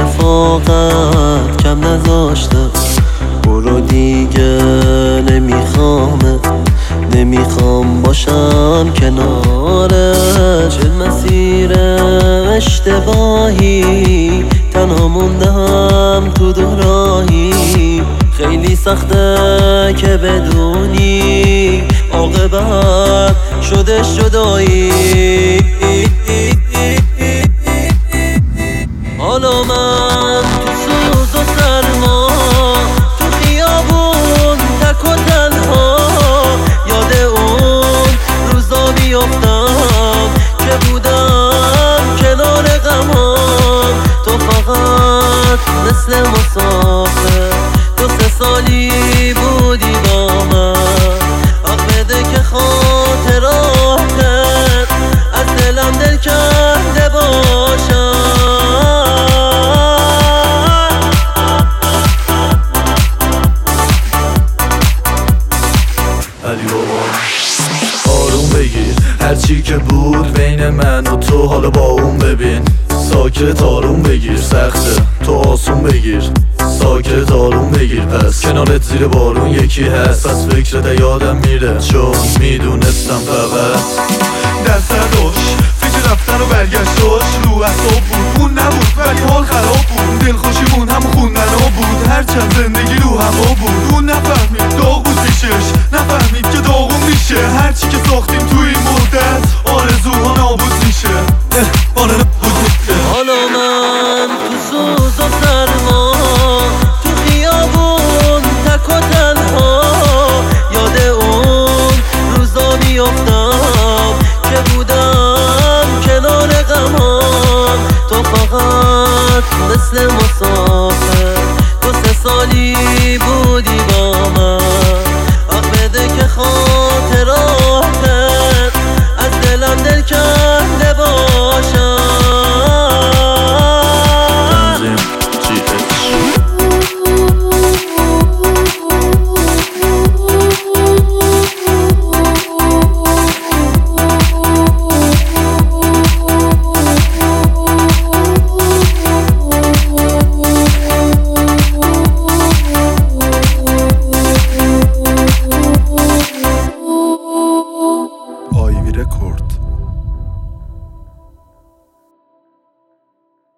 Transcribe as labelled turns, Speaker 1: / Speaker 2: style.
Speaker 1: رفاقت کم نذاشته. برو دیگه نمیخوام باشم کنارت. چه مسیر اشتباهی تنها موندم تو دوراهی. خیلی سخته که بدونی عاقبت شده جدایی. حالا من تو سوز و سرما تو خیابون تک و تنها یاد اون روزا میافتم که بودم کنار غمام. تو فقط مثل مسافر 2-3 سالی بودی با من. حق بده که خاطراتت از دلم دل کرده باشم.
Speaker 2: آروم بگیر هرچی که بود بین من و تو حالا با اون ببین. ساکت آروم بگیر سخته تو آسون بگیر. ساکت آروم بگیر پس کنارت زیر بارون یکی هست. پس فکرت یادم میره چون میدونستم فقط
Speaker 3: دست داشت فکر رفتن و برگشتاش رو احساب بود. اون نبود ولی حال خراب بود. دلخوشیمون هم خوندن ها بود. هرچند زندگی رو هوا بود. اون نفهمید داغ بود پیشش نفهمید که داغون میشه. هرچی که ساختیم توی